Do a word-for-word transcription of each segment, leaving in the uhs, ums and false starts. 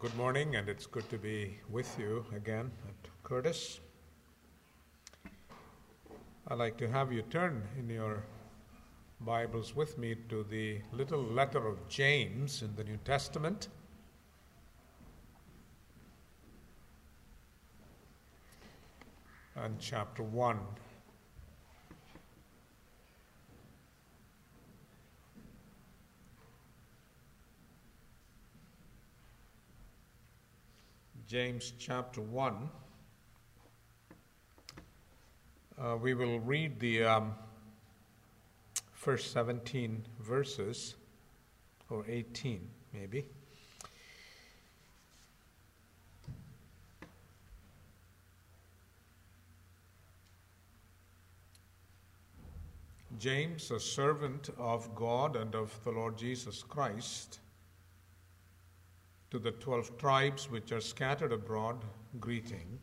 Good morning, and it's good to be with you again at Curtis. I'd like to have you turn in your Bibles with me to the little letter of James in the New Testament. And chapter one. James chapter one. Uh, we will read the um, first seventeen verses, or eighteen maybe. James, a servant of God and of the Lord Jesus Christ, to the twelve tribes which are scattered abroad, greeting.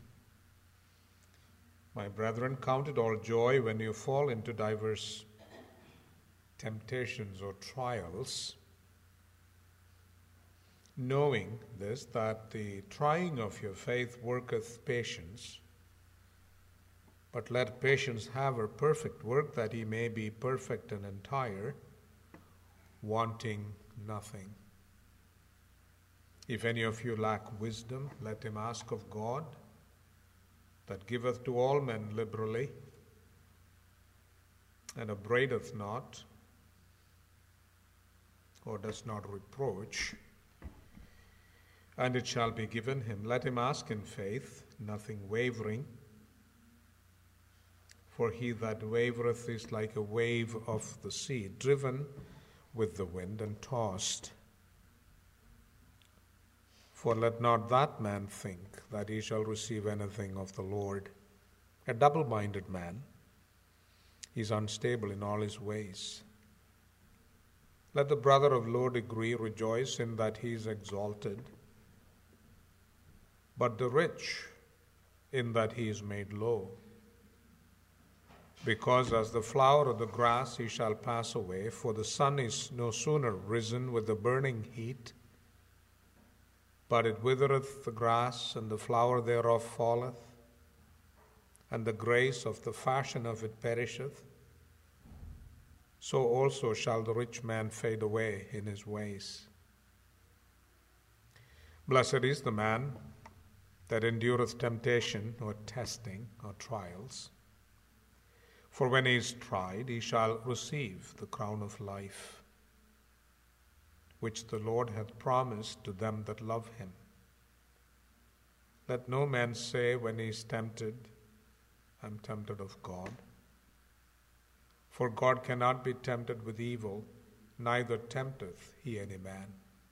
My brethren, count it all joy when you fall into diverse temptations or trials, knowing this, that the trying of your faith worketh patience. But let patience have her perfect work, that ye may be perfect and entire, wanting nothing. If any of you lack wisdom, let him ask of God, that giveth to all men liberally, and upbraideth not, or does not reproach, and it shall be given him. Let him ask in faith, nothing wavering. For he that wavereth is like a wave of the sea, driven with the wind and tossed. For let not that man think that he shall receive anything of the Lord. A double-minded man is unstable in all his ways. Let the brother of low degree rejoice in that he is exalted, but the rich in that he is made low. Because as the flower of the grass he shall pass away, for the sun is no sooner risen with the burning heat, but it withereth the grass, and the flower thereof falleth, and the grace of the fashion of it perisheth. So also shall the rich man fade away in his ways. Blessed is the man that endureth temptation, or testing, or trials. For when he is tried, he shall receive the crown of life, which the Lord hath promised to them that love him. Let no man say when he is tempted, I am tempted of God. For God cannot be tempted with evil, neither tempteth he any man.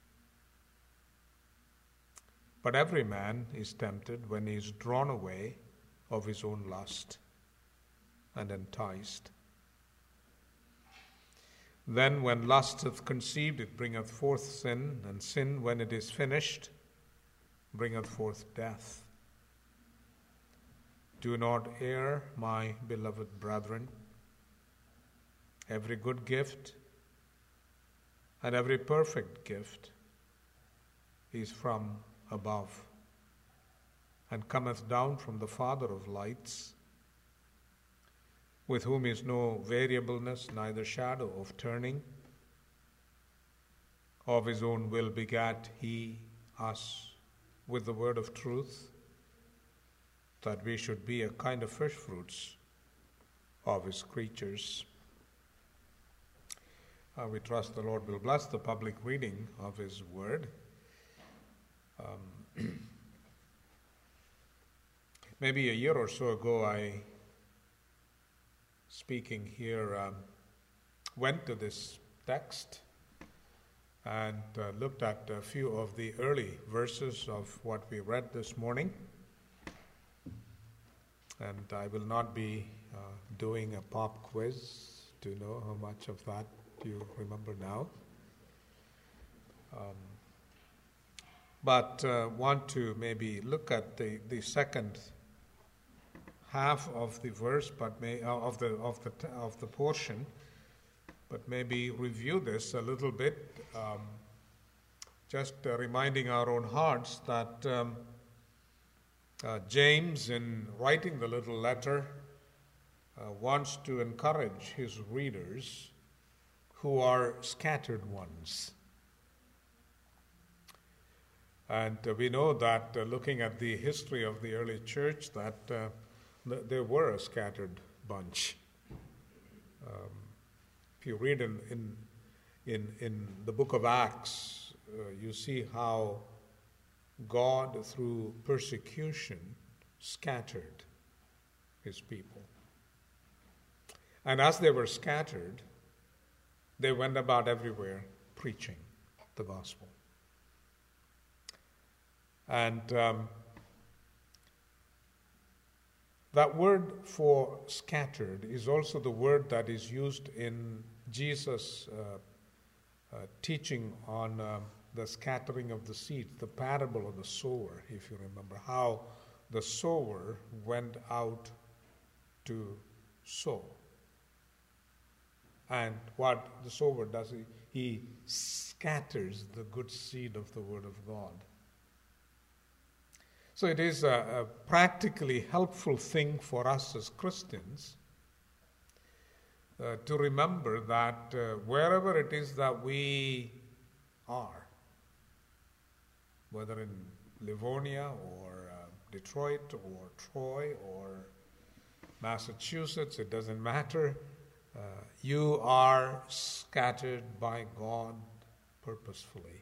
But every man is tempted when he is drawn away of his own lust and enticed. Then when lust hath conceived, it bringeth forth sin, and sin, when it is finished, bringeth forth death. Do not err, my beloved brethren. Every good gift and every perfect gift is from above, and cometh down from the Father of lights, with whom is no variableness, neither shadow of turning. Of his own will begat he us with the word of truth, that we should be a kind of first fruits of his creatures. Uh, we trust the Lord will bless the public reading of his word. Um, maybe a year or so ago, I speaking here, um, went to this text and uh, looked at a few of the early verses of what we read this morning. And I will not be uh, doing a pop quiz to know how much of that you remember now. Um, but uh, want to maybe look at the, the second half of the verse, but may uh, of the of the of the portion, but maybe review this a little bit. Um, just uh, reminding our own hearts that um, uh, James, in writing the little letter, uh, wants to encourage his readers who are scattered ones. And uh, we know that uh, looking at the history of the early church, that uh, th- they were a scattered bunch. Um, if you read in in in, in the book of Acts, uh, you see how God, through persecution, scattered his people. And as they were scattered, they went about everywhere preaching the gospel. And um, that word for scattered is also the word that is used in Jesus' uh, uh, teaching on uh, the scattering of the seed, the parable of the sower, if you remember, how the sower went out to sow. And what the sower does, he, he scatters the good seed of the word of God. So it is a, a practically helpful thing for us as Christians uh, to remember that uh, wherever it is that we are, whether in Livonia or uh, Detroit or Troy or Massachusetts, it doesn't matter. Uh, you are scattered by God purposefully.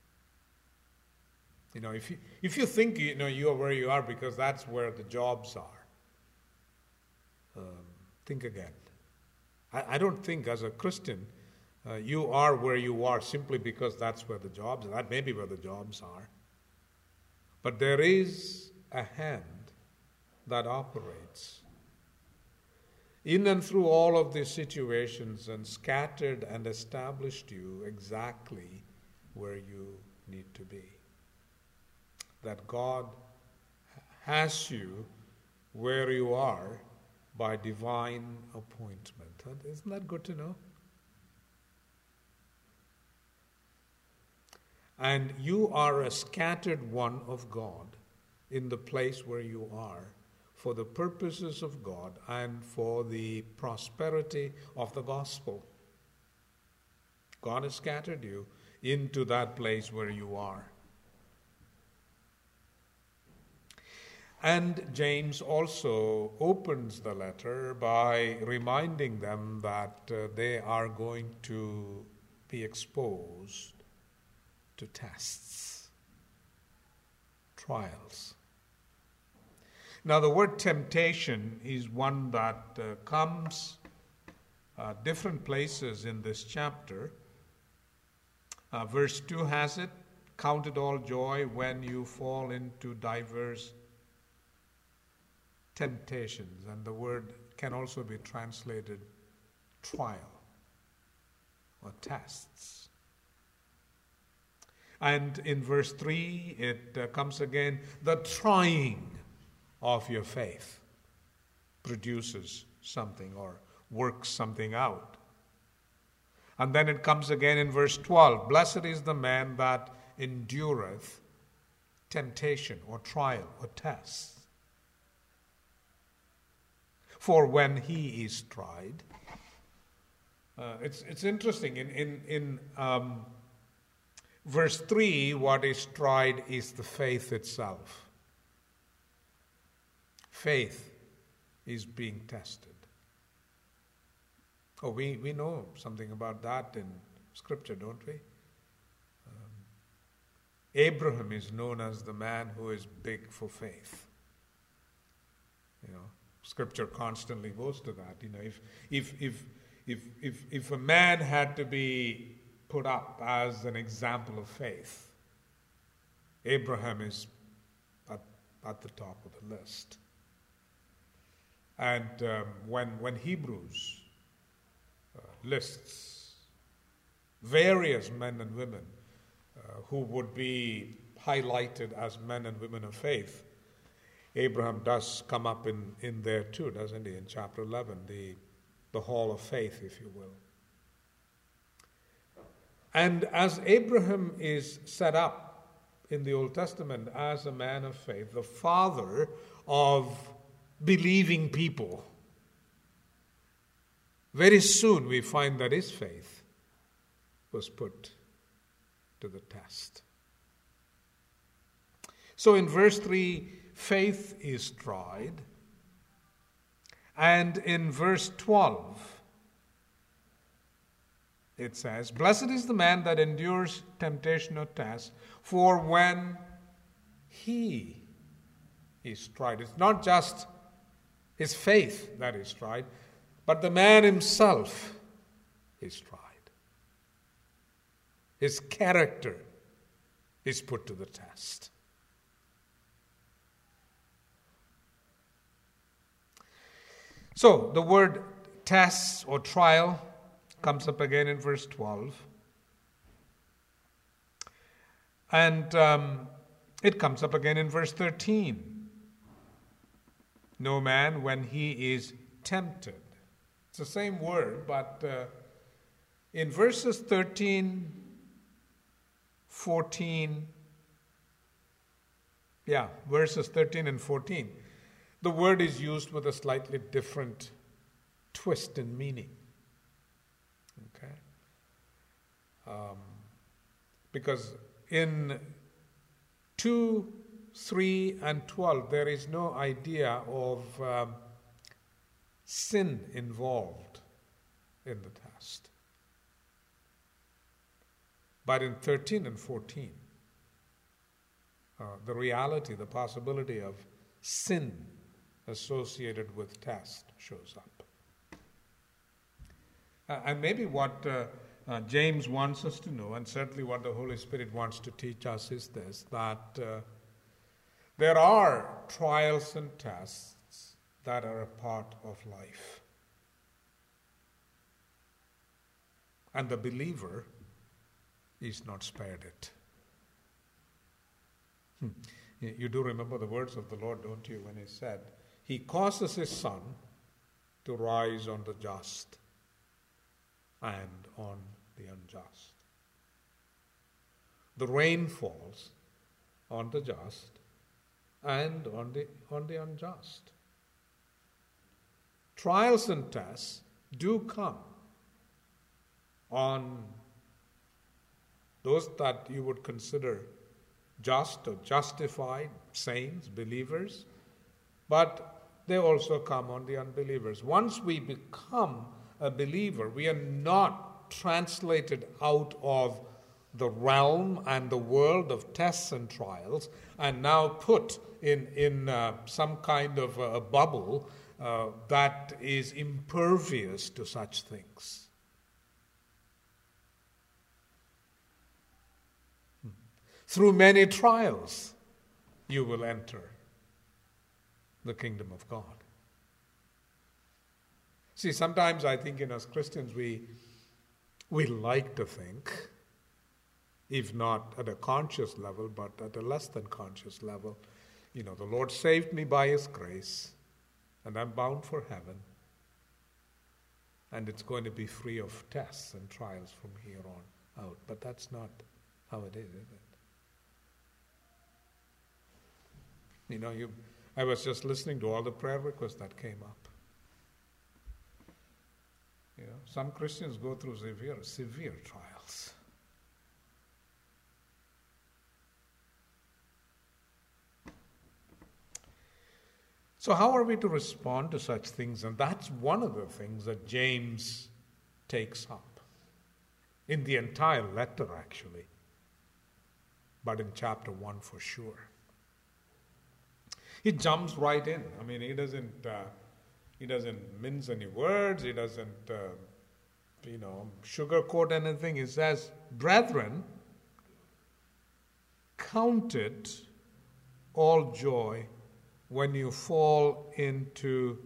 You know, if you if you think you know you are where you are because that's where the jobs are, um, think again. I, I don't think as a Christian uh, you are where you are simply because that's where the jobs are. That may be where the jobs are. But there is a hand that operates in and through all of these situations and scattered and established you exactly where you need to be. That God has you where you are by divine appointment. Isn't that good to know? And you are a scattered one of God in the place where you are for the purposes of God and for the prosperity of the gospel. God has scattered you into that place where you are. And James also opens the letter by reminding them that uh, they are going to be exposed to tests, trials. Now, the word temptation is one that uh, comes uh, different places in this chapter. Uh, verse two has it, "Count it all joy when you fall into diverse temptations," and the word can also be translated trial or tests. And in verse three, it uh, comes again, "The trying of your faith produces something or works something out." And then it comes again in verse twelve, "Blessed is the man that endureth temptation or trial or test. For when he is tried," uh, it's it's interesting. In in in um, verse three, what is tried is the faith itself. Faith is being tested. Oh, we, we know something about that in Scripture, don't we? Um, Abraham is known as the man who is big for faith. You know, Scripture constantly goes to that. You know, if if if if if if a man had to be put up as an example of faith, Abraham is at, at the top of the list. And um, when when Hebrews uh, lists various men and women uh, who would be highlighted as men and women of faith, Abraham does come up in, in there too, doesn't he? In chapter eleven, the, the hall of faith, if you will. And as Abraham is set up in the Old Testament as a man of faith, the father of believing people, very soon we find that his faith was put to the test. So in verse three, faith is tried. And in verse twelve, it says, blessed is the man that endures temptation or test, for when he is tried. It's not just his faith that is tried, but the man himself is tried. His character is put to the test. So, the word test or trial comes up again in verse twelve. And um, it comes up again in verse thirteen. No man when he is tempted. It's the same word, but uh, in verses thirteen, fourteen, yeah, verses thirteen and fourteen, the word is used with a slightly different twist in meaning. Okay? Um, because in two, three, and twelve, there is no idea of um, sin involved in the test. But in thirteen and fourteen, uh, the reality, the possibility of sin associated with test shows up. Uh, and maybe what uh, uh, James wants us to know, and certainly what the Holy Spirit wants to teach us, is this, that uh, there are trials and tests that are a part of life. And the believer is not spared it. Hmm. You do remember the words of the Lord, don't you, when he said, he causes his sun to rise on the just and on the unjust. The rain falls on the just and on the, on the unjust. Trials and tests do come on those that you would consider just or justified, saints, believers, but they also come on the unbelievers. Once we become a believer, we are not translated out of the realm and the world of tests and trials and now put in, in uh, some kind of a, a bubble uh, that is impervious to such things. Through many trials, you will enter the kingdom of God. See, sometimes I think in as Christians we we like to think, if not at a conscious level, but at a less than conscious level, you know, the Lord saved me by His grace, and I'm bound for heaven, and it's going to be free of tests and trials from here on out. But that's not how it is, is it? You know, you, I was just listening to all the prayer requests that came up. You know, some Christians go through severe, severe trials. So how are we to respond to such things? And that's one of the things that James takes up in the entire letter, actually, but in chapter one for sure. He jumps right in. I mean, he doesn't uh, he doesn't mince any words. He doesn't, uh, you know, sugarcoat anything. He says, "Brethren, count it all joy when you fall into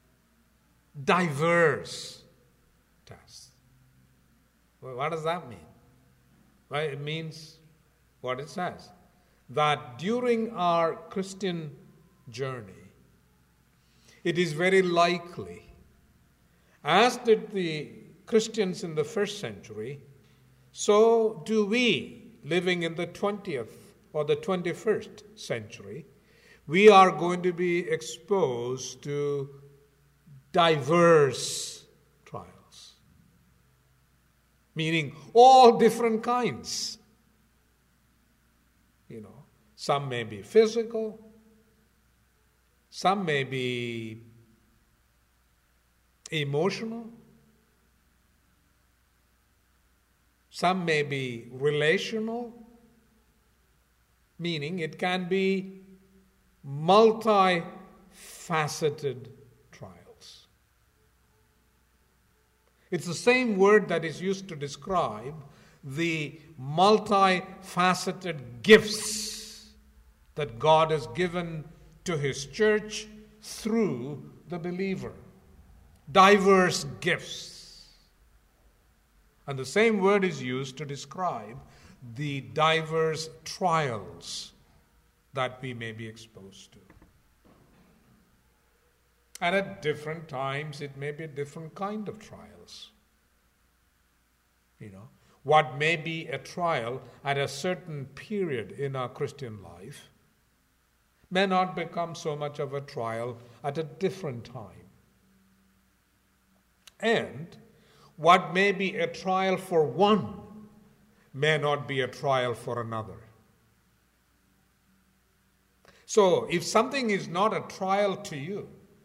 diverse tests." Well, what does that mean? Well, it means what it says, that during our Christian journey, it is very likely, as did the Christians in the first century, So do we, living in the twentieth or the twenty-first century. We are going to be exposed to diverse trials, meaning all different kinds. You know, some may be physical, some may be emotional, some may be relational, meaning it can be multifaceted trials. It's the same word that is used to describe the multifaceted gifts that God has given to His church through the believer. Diverse gifts. And the same word is used to describe the diverse trials that we may be exposed to. And at different times, it may be a different kind of trials. You know, what may be a trial at a certain period in our Christian life may not become so much of a trial at a different time. And what may be a trial for one may not be a trial for another. So, if something is not a trial to you,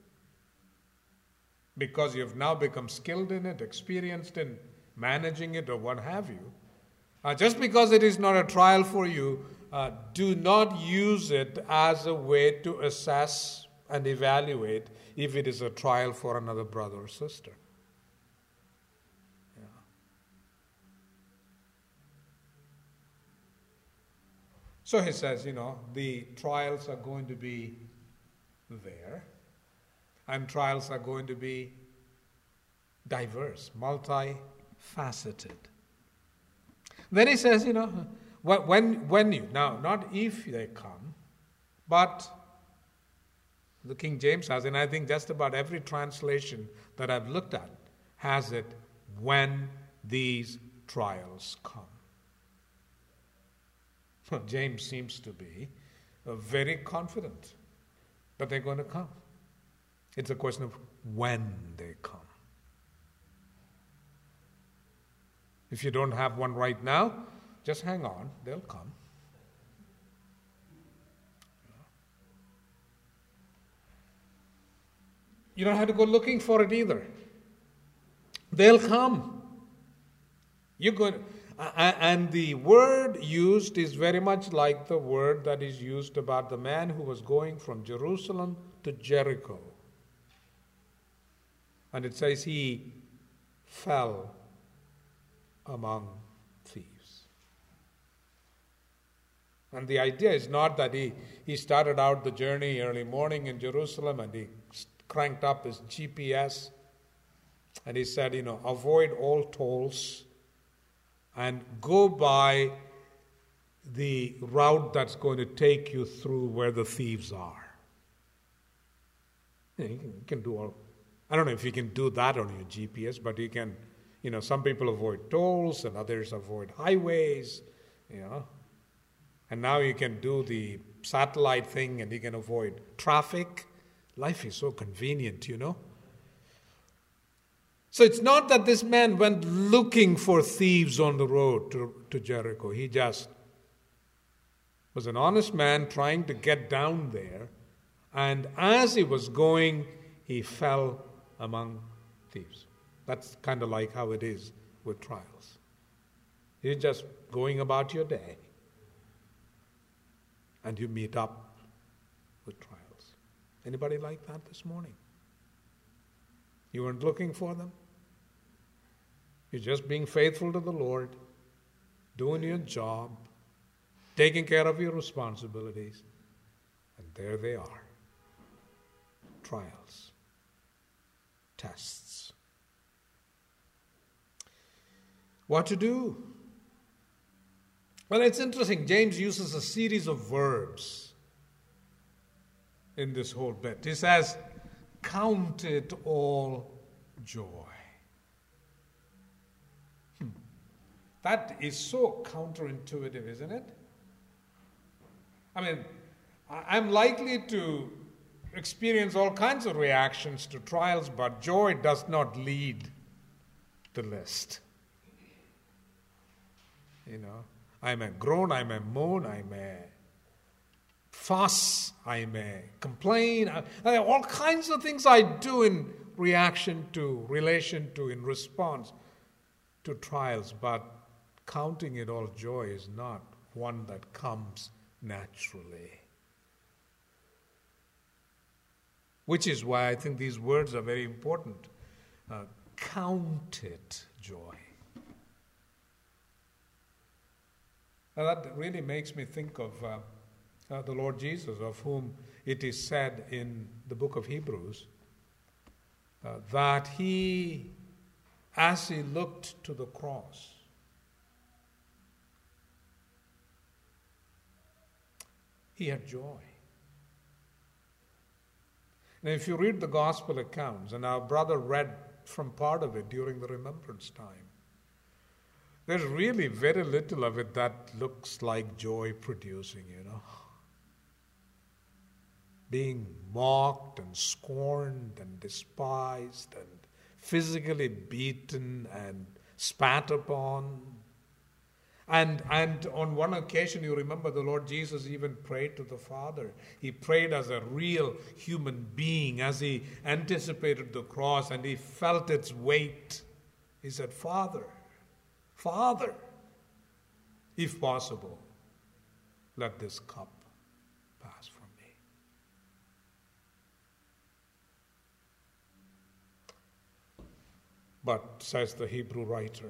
because you've now become skilled in it, experienced in managing it, or what have you, uh, just because it is not a trial for you, uh, do not use it as a way to assess and evaluate if it is a trial for another brother or sister. So he says, you know, the trials are going to be there, and trials are going to be diverse, multifaceted. Then he says, you know, when, when you, now, not if they come, but the King James has, and I think just about every translation that I've looked at has it, when these trials come. James seems to be uh, very confident that they're going to come. It's a question of when they come. If you don't have one right now, just hang on, they'll come. You don't have to go looking for it either. They'll come. You're going to, and the word used is very much like the word that is used about the man who was going from Jerusalem to Jericho. And it says he fell among thieves. And the idea is not that he, he started out the journey early morning in Jerusalem and he cranked up his G P S and he said, you know, avoid all tolls and go by the route that's going to take you through where the thieves are. You know, you, can, you can do all, I don't know if you can do that on your G P S, but you can, you know, some people avoid tolls and others avoid highways, you know. And now you can do the satellite thing and you can avoid traffic. Life is so convenient, you know. So it's not that this man went looking for thieves on the road to, to Jericho. He just was an honest man trying to get down there. And as he was going, he fell among thieves. That's kind of like how it is with trials. You're just going about your day and you meet up with trials. Anybody like that this morning? You weren't looking for them? You're just being faithful to the Lord, doing your job, taking care of your responsibilities, and there they are. Trials, tests. What to do? Well, it's interesting. James uses a series of verbs in this whole bit. He says, count it all joy. That is so counterintuitive, isn't it? I mean, I'm likely to experience all kinds of reactions to trials, but joy does not lead the list. You know, I may groan, I may moan, I may fuss, I may complain. I, I, all kinds of things I do in reaction to, relation to, in response to trials, but counting it all joy is not one that comes naturally. Which is why I think these words are very important. Uh, count it joy. And that really makes me think of uh, uh, the Lord Jesus, of whom it is said in the book of Hebrews uh, that he, as he looked to the cross, he had joy. Now, if you read the gospel accounts, and our brother read from part of it during the remembrance time, there's really very little of it that looks like joy producing, you know. Being mocked and scorned and despised and physically beaten and spat upon. And, and on one occasion, you remember the Lord Jesus even prayed to the Father. He prayed as a real human being as he anticipated the cross and he felt its weight. He said, Father, Father, if possible, let this cup pass from me. But, says the Hebrew writer,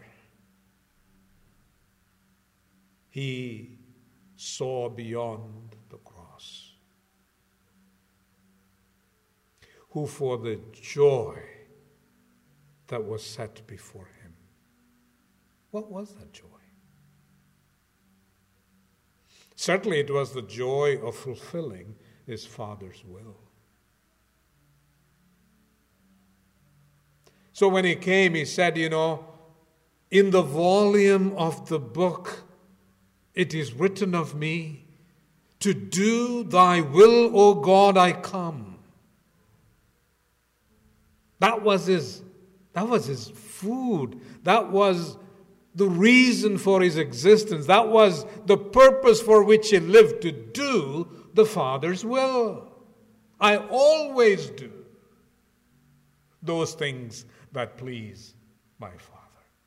he saw beyond the cross, who for the joy that was set before him. What was that joy? Certainly it was the joy of fulfilling his Father's will. So when he came, he said, you know, in the volume of the book, it is written of me, to do thy will, O God, I come. That was his, that was his food. That was the reason for his existence. That was the purpose for which he lived, to do the Father's will. I always do those things that please my Father.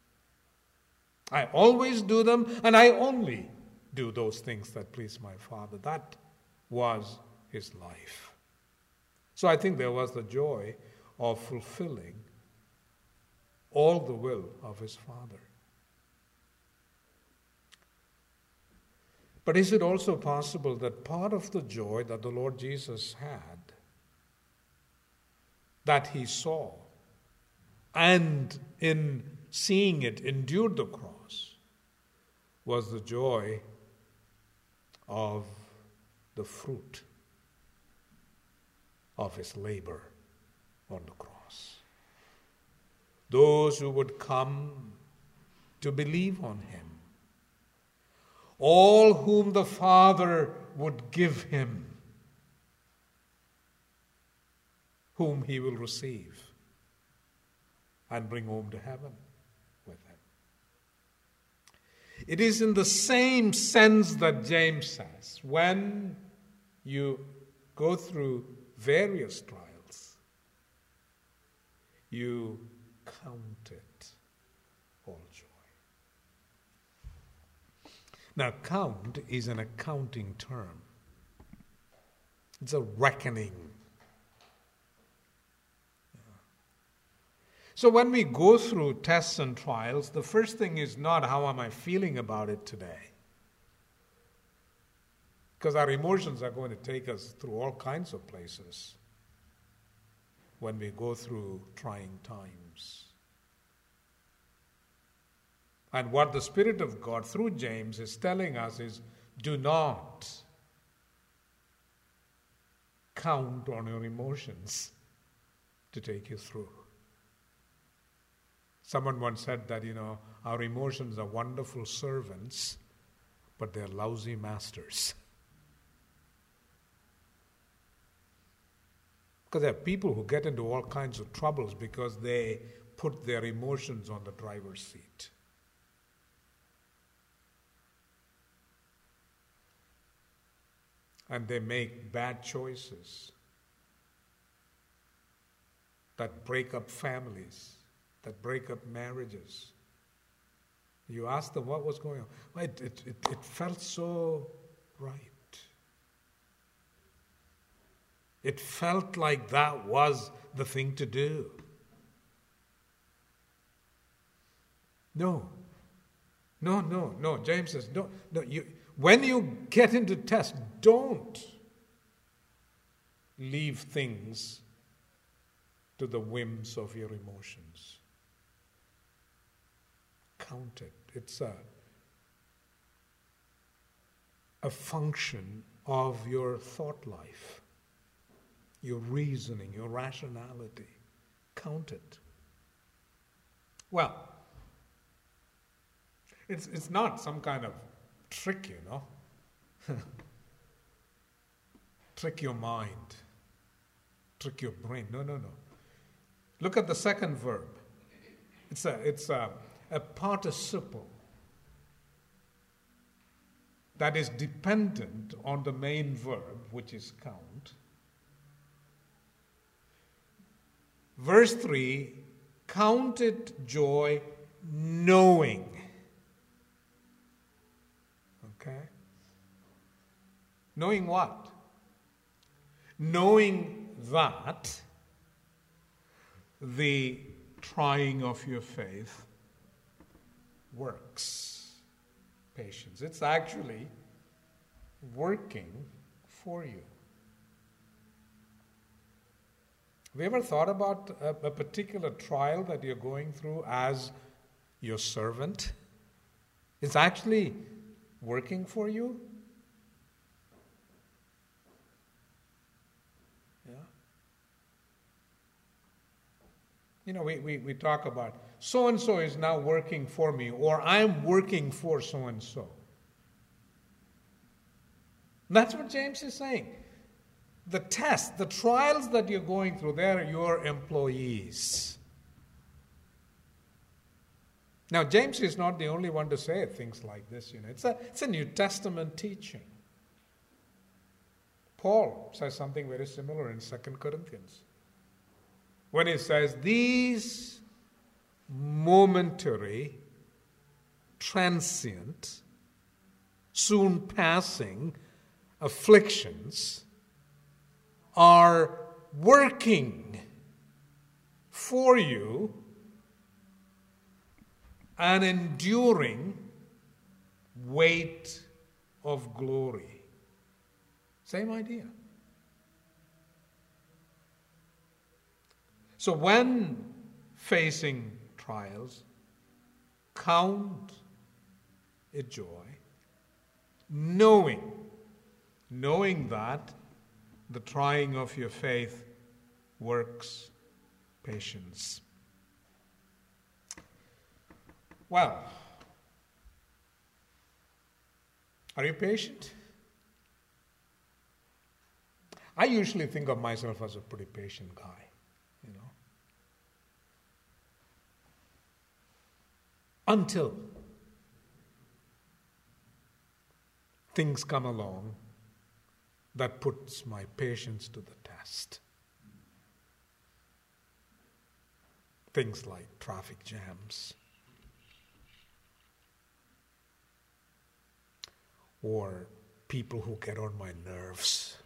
I always do them, and I only do those things that please my Father. That was his life. So I think there was the joy of fulfilling all the will of his Father. But is it also possible that part of the joy that the Lord Jesus had, that he saw, and in seeing it endured the cross, was the joy of the fruit of his labor on the cross? Those who would come to believe on him, all whom the Father would give him, whom he will receive and bring home to heaven with him. It is in the same sense that James says, when you go through various trials, you count it all joy. Now, count is an accounting term. It's a reckoning. So when we go through tests and trials, the first thing is not how am I feeling about it today. Because our emotions are going to take us through all kinds of places when we go through trying times. And what the Spirit of God through James is telling us is, do not count on your emotions to take you through. Someone once said that, you know, our emotions are wonderful servants, but they're lousy masters. Because there are people who get into all kinds of troubles because they put their emotions on the driver's seat. And they make bad choices that break up families, that break up marriages. You ask them what was going on. It, it, it, it felt so right. It felt like that was the thing to do. No. No, no, no. James says, no, no. You, when you get into test, don't leave things to the whims of your emotions. Count it. It's a, a function of your thought life, your reasoning, your rationality. Count it. Well, it's it's not some kind of trick, you know. Trick your mind. Trick your brain. No, no, no. Look at the second verb. It's a it's a, a participle that is dependent on the main verb, which is count. Verse three, count it joy knowing. Okay? Knowing what? Knowing that the trying of your faith works. Patience. It's actually working for you. Have you ever thought about a, a particular trial that you're going through as your servant? It's actually working for you? Yeah. You know, we, we, we talk about so-and-so is now working for me, or I'm working for so-and-so. That's what James is saying. The tests, the trials that you're going through, they're your employees. Now, James is not the only one to say things like this. You know, it's a, it's a New Testament teaching. Paul says something very similar in Second Corinthians. When he says, these momentary, transient, soon passing afflictions are working for you an enduring weight of glory. Same idea. So when facing trials, count it joy, knowing, knowing that the trying of your faith works patience. Well, are you patient? I usually think of myself as a pretty patient guy, you know. Until things come along that puts my patience to the test. Things like traffic jams, or people who get on my nerves.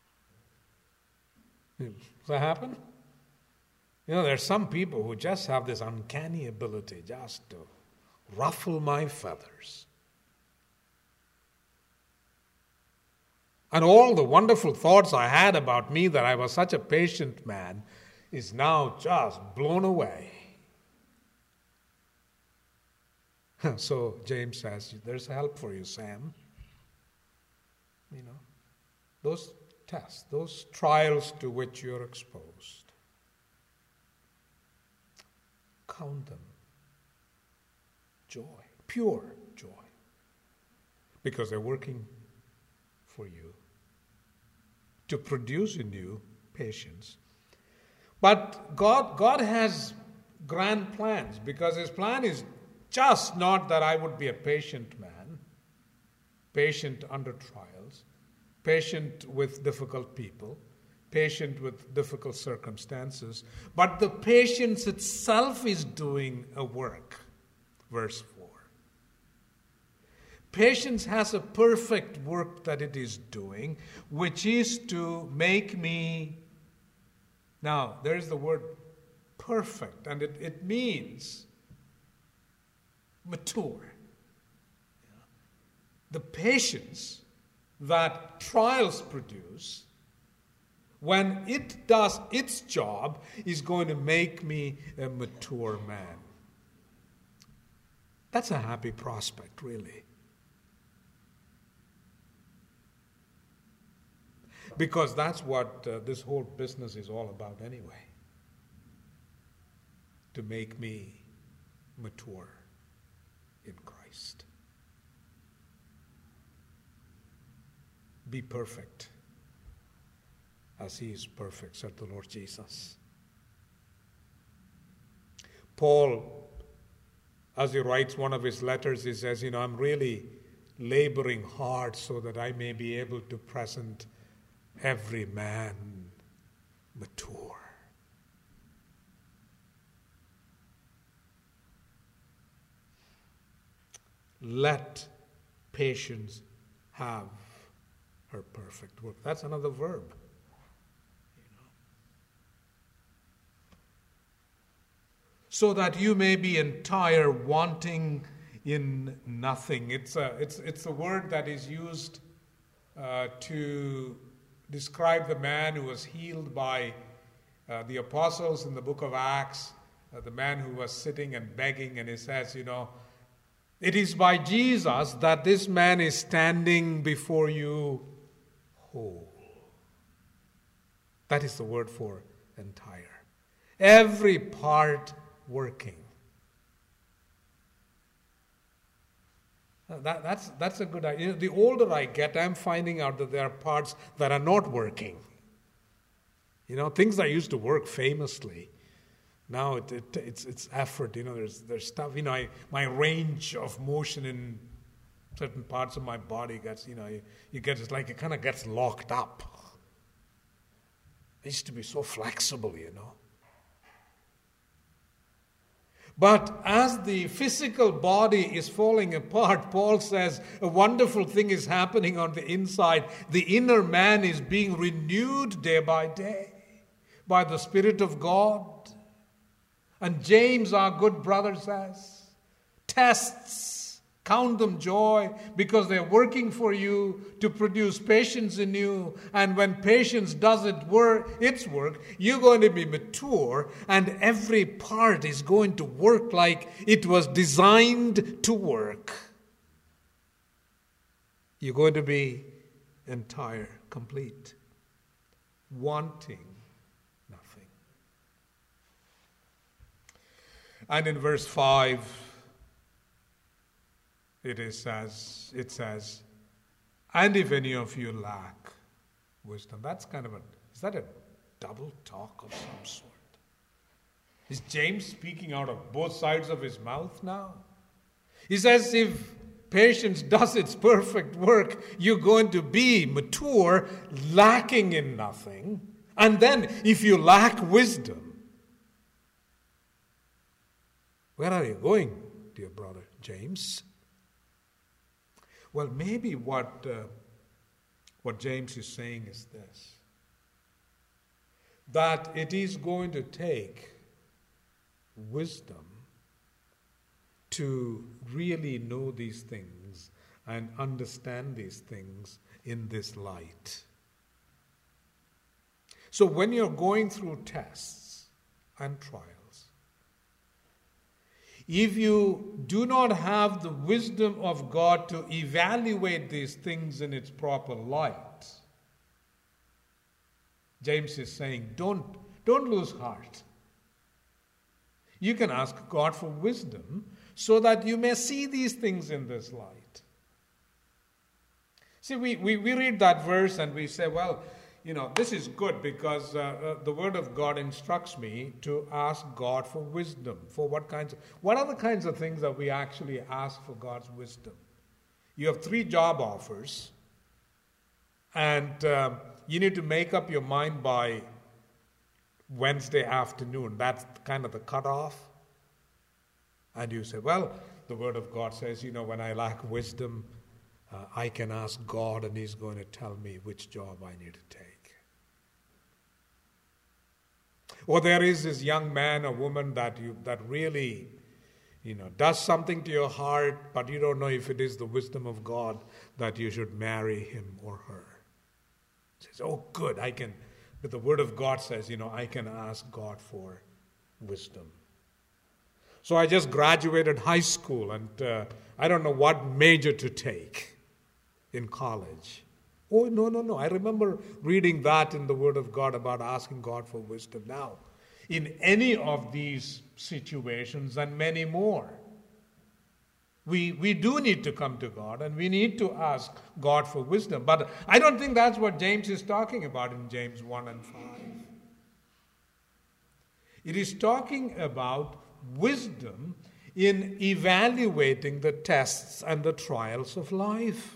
Does that happen? You know, there are some people who just have this uncanny ability just to ruffle my feathers. And all the wonderful thoughts I had about me that I was such a patient man is now just blown away. So James says, there's help for you, Sam. You know, those tests, those trials to which you're exposed, count them joy, pure joy, because they're working for you to produce in you patience. But God, God has grand plans, because His plan is just not that I would be a patient man, patient under trials, patient with difficult people, patient with difficult circumstances, but the patience itself is doing a work. Verse four. Patience has a perfect work that it is doing, which is to make me, now there's the word perfect, and it, it means mature. The patience that trials produce, when it does its job, is going to make me a mature man. That's a happy prospect, really. Because that's what uh, this whole business is all about anyway. To make me mature in Christ. Be perfect as He is perfect, said the Lord Jesus. Paul, as he writes one of his letters, he says, you know, I'm really laboring hard so that I may be able to present every man mature. Let patience have her perfect work. That's another verb. You know. So that you may be entire, wanting in nothing. It's a, it's, it's a word that is used uh, to describe the man who was healed by uh, the apostles in the book of Acts, uh, the man who was sitting and begging, and he says, you know, it is by Jesus that this man is standing before you whole. That is the word for entire. Every part working. That, that's, that's a good idea. You know, the older I get, I'm finding out that there are parts that are not working. You know, things that used to work famously. Now it, it, it's it's effort. You know, there's there's stuff. You know, I, my range of motion in certain parts of my body gets. You know, you, you get it's like it kind of gets locked up. I used to be so flexible, you know. But as the physical body is falling apart, Paul says a wonderful thing is happening on the inside. The inner man is being renewed day by day by the Spirit of God. And James, our good brother, says, tests, count them joy, because they're working for you to produce patience in you. And when patience does it work, its work, you're going to be mature, and every part is going to work like it was designed to work. You're going to be entire, complete, wanting nothing. And in verse five, it is as it says, and if any of you lack wisdom. That's kind of a, is that a double talk of some sort? Is James speaking out of both sides of his mouth now? He says if patience does its perfect work, you're going to be mature, lacking in nothing. And then if you lack wisdom, where are you going, dear brother James? Well, maybe what uh, what James is saying is this, that it is going to take wisdom to really know these things and understand these things in this light. So when you're going through tests and trials, if you do not have the wisdom of God to evaluate these things in its proper light, James is saying, don't, don't lose heart. You can ask God for wisdom so that you may see these things in this light. See, we, we, we read that verse and we say, well, you know, this is good because uh, uh, the Word of God instructs me to ask God for wisdom. For what kinds of, what are the kinds of things that we actually ask for God's wisdom? You have three job offers, and uh, you need to make up your mind by Wednesday afternoon. That's kind of the cutoff. And you say, well, the Word of God says, you know, when I lack wisdom, uh, I can ask God and He's going to tell me which job I need to take. Or there is this young man or woman that you that really, you know, does something to your heart, but you don't know if it is the wisdom of God that you should marry him or her. Says, oh, good, I can. But the Word of God says, you know, I can ask God for wisdom. So I just graduated high school, and uh, I don't know what major to take in college. Oh, no, no, no. I remember reading that in the Word of God about asking God for wisdom. Now, in any of these situations and many more, we, we do need to come to God and we need to ask God for wisdom. But I don't think that's what James is talking about in James one and five. It is talking about wisdom in evaluating the tests and the trials of life.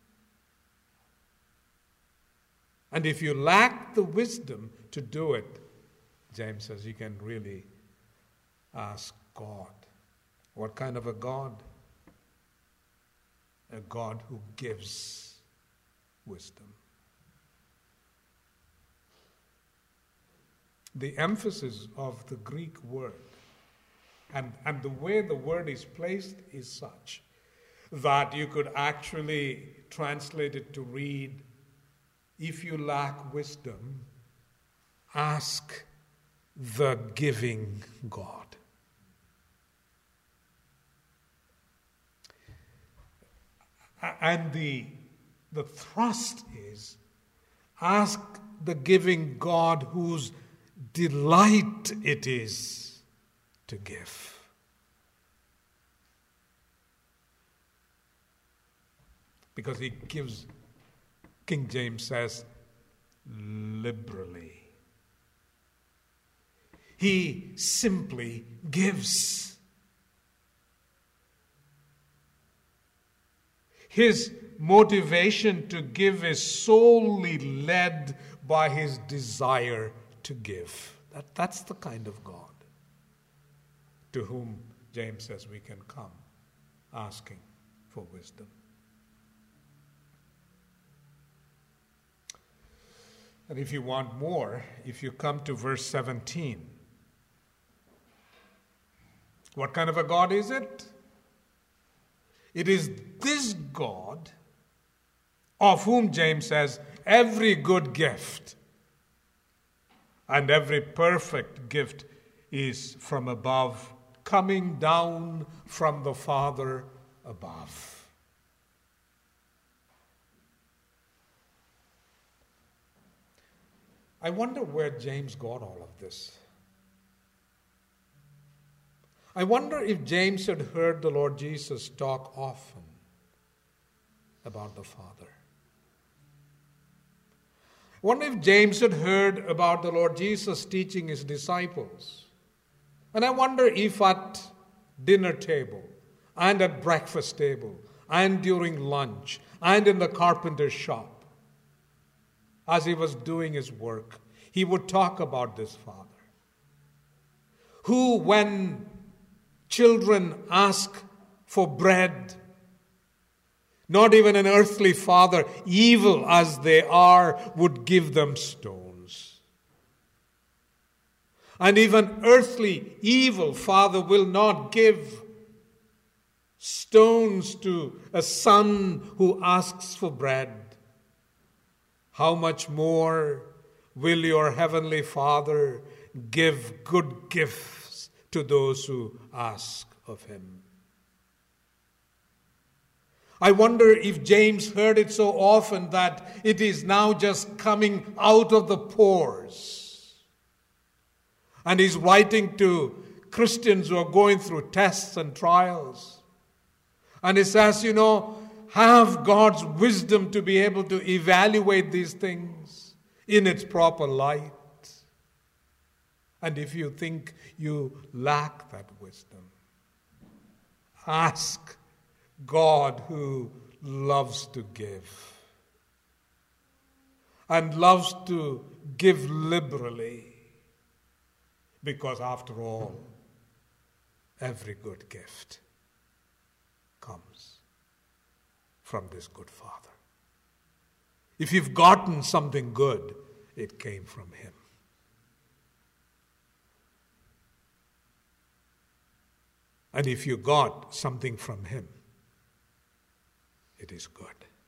And if you lack the wisdom to do it, James says you can really ask God. What kind of a God? A God who gives wisdom. The emphasis of the Greek word and, and the way the word is placed is such that you could actually translate it to read, if you lack wisdom, ask the giving God. And the, the thrust is, ask the giving God whose delight it is to give. Because he gives, King James says, liberally. He simply gives. His motivation to give is solely led by his desire to give. That, that's the kind of God to whom James says we can come asking for wisdom. And if you want more, if you come to verse seventeen, what kind of a God is it? It is this God of whom James says, every good gift and every perfect gift is from above, coming down from the Father above. I wonder where James got all of this. I wonder if James had heard the Lord Jesus talk often about the Father. I wonder if James had heard about the Lord Jesus teaching his disciples. And I wonder if at dinner table and at breakfast table and during lunch and in the carpenter's shop, as he was doing his work, he would talk about this Father, who, when children ask for bread, not even an earthly father, evil as they are, would give them stones. And even earthly evil father will not give stones to a son who asks for bread. How much more will your heavenly Father give good gifts to those who ask of him? I wonder if James heard it so often that it is now just coming out of the pores. And he's writing to Christians who are going through tests and trials. And he says, you know, have God's wisdom to be able to evaluate these things in its proper light. And if you think you lack that wisdom, ask God who loves to give and loves to give liberally, because after all, every good gift comes from this good Father. If you've gotten something good, it came from Him. And if you got something from Him, it is good.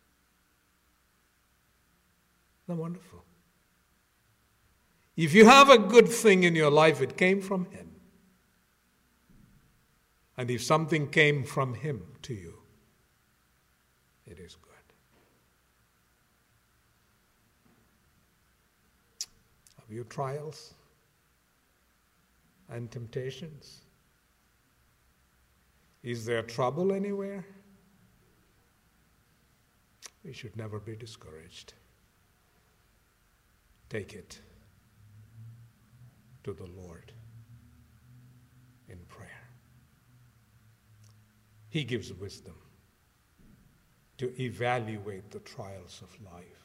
Isn't that wonderful? If you have a good thing in your life, it came from Him. And if something came from Him to you, it is good. Have you trials and temptations? Is there trouble anywhere? We should never be discouraged. Take it to the Lord in prayer. He gives wisdom to evaluate the trials of life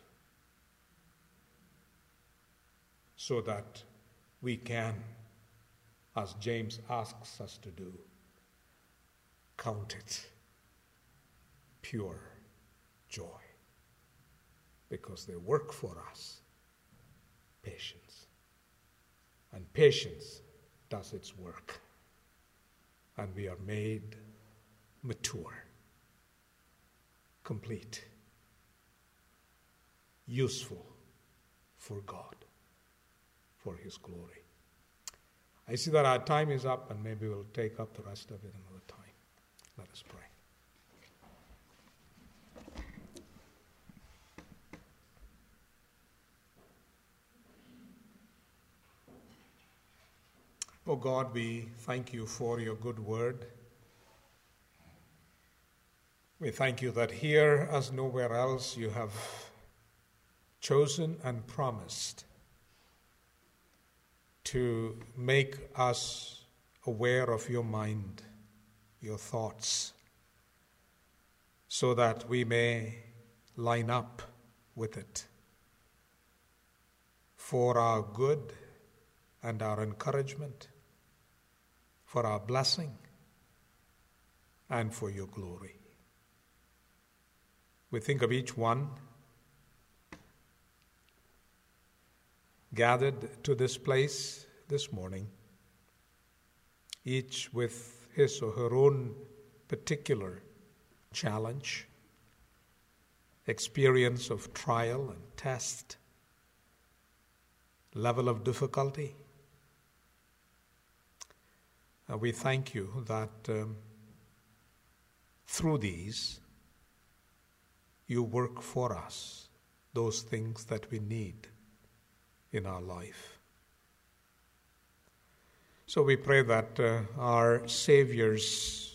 so that we can, as James asks us to do, count it pure joy, because they work for us patience. And patience does its work, and we are made mature, complete, useful for God, for His glory. I see that our time is up, and maybe we'll take up the rest of it another time. Let us pray. Oh God, we thank you for your good word. We thank you that here, as nowhere else, you have chosen and promised to make us aware of your mind, your thoughts, so that we may line up with it for our good and our encouragement, for our blessing, and for your glory. We think of each one gathered to this place this morning, each with his or her own particular challenge, experience of trial and test, level of difficulty. Uh, we thank you that um, through these, you work for us those things that we need in our life. So we pray that uh, our Savior's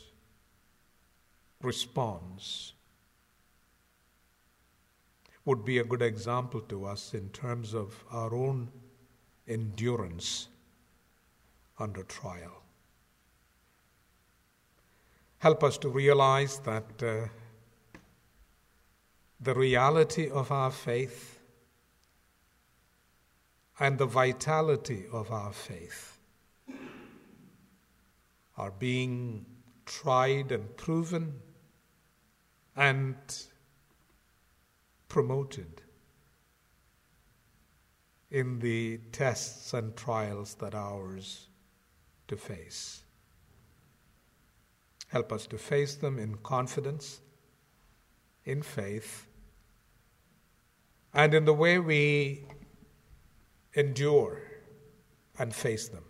response would be a good example to us in terms of our own endurance under trial. Help us to realize that uh, the reality of our faith and the vitality of our faith are being tried and proven and promoted in the tests and trials that are ours to face. Help us to face them in confidence, in faith, and in the way we endure and face them.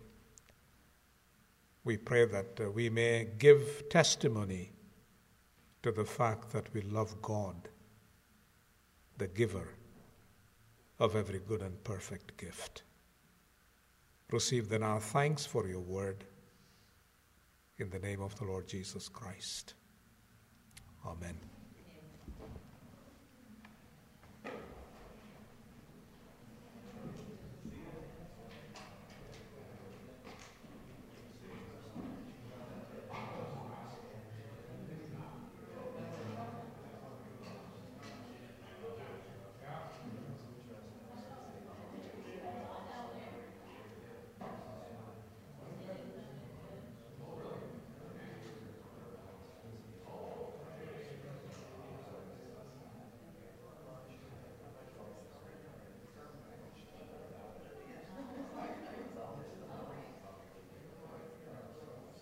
We pray that uh, we may give testimony to the fact that we love God, the giver of every good and perfect gift. Receive then our thanks for your word. in the name of the Lord Jesus Christ. Amen.